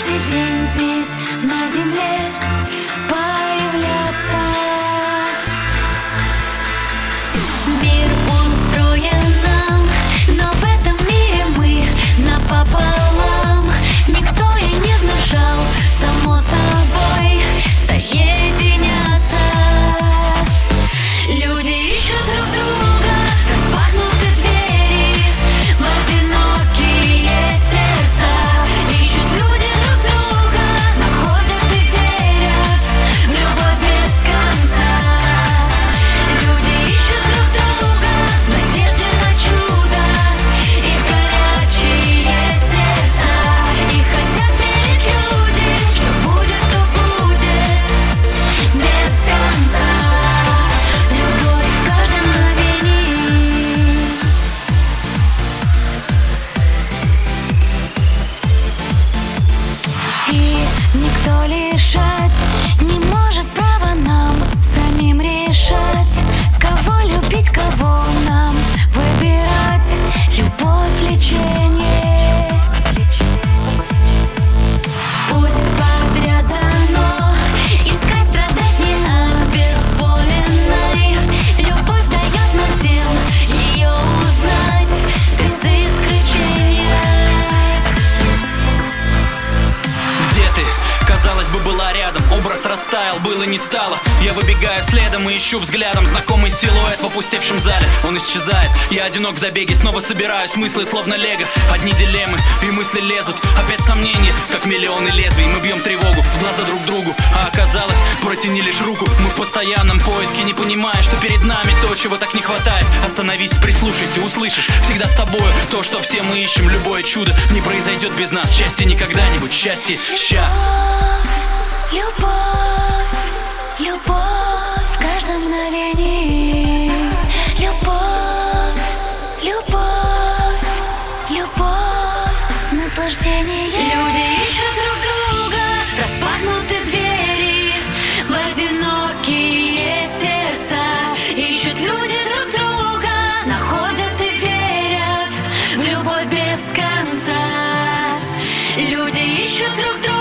каждый день здесь, на земле, появляться. Мир устроен нам, но в этом мире мы напополам. Никто и не внушал, само собой, соединяться. Люди ищут друг друга, распахнуты двери в одинокие сердца. Ищут люди друг друга, находят и верят в любовь без конца. Люди ищут друг друга в надежде на чудо и горячие сердца. И хотят верить люди, что будет, то будет без конца. Любовь в каждом мгновении. И никто лишать не может права нам самим решать, кого любить, кого нам выбирать. Любовь — лечение. Пусть подряд дано искать, страдать не обезболенной. Любовь дает нам всем ее узнать без исключения. Где ты? Казалось бы, была рядом. Образ растаял, было не стало. Я выбегаю следом и ищу взглядом знакомый силуэт в опустевшем зале. Он исчезает, я одинок в забеге. Снова собираю смыслы, словно лего. Одни дилеммы и мысли лезут. Опять сомнения, как миллионы лезвий. Мы бьем тревогу в глаза друг другу. А оказалось, протяни лишь руку. Мы в постоянном поиске, не понимая, что перед нами то, чего так не хватает. Остановись, прислушайся, услышишь. Всегда с тобою то, что все мы ищем. Любое чудо не произойдет без нас. Счастье не когда-нибудь, счастье сейчас. Любовь, любовь в каждом мгновении. Любовь, любовь, любовь, наслаждение. Люди ищут друг друга, распахнуты двери в одинокие сердца. Ищут люди друг друга, находят и верят в любовь без конца. Люди ищут друг друга.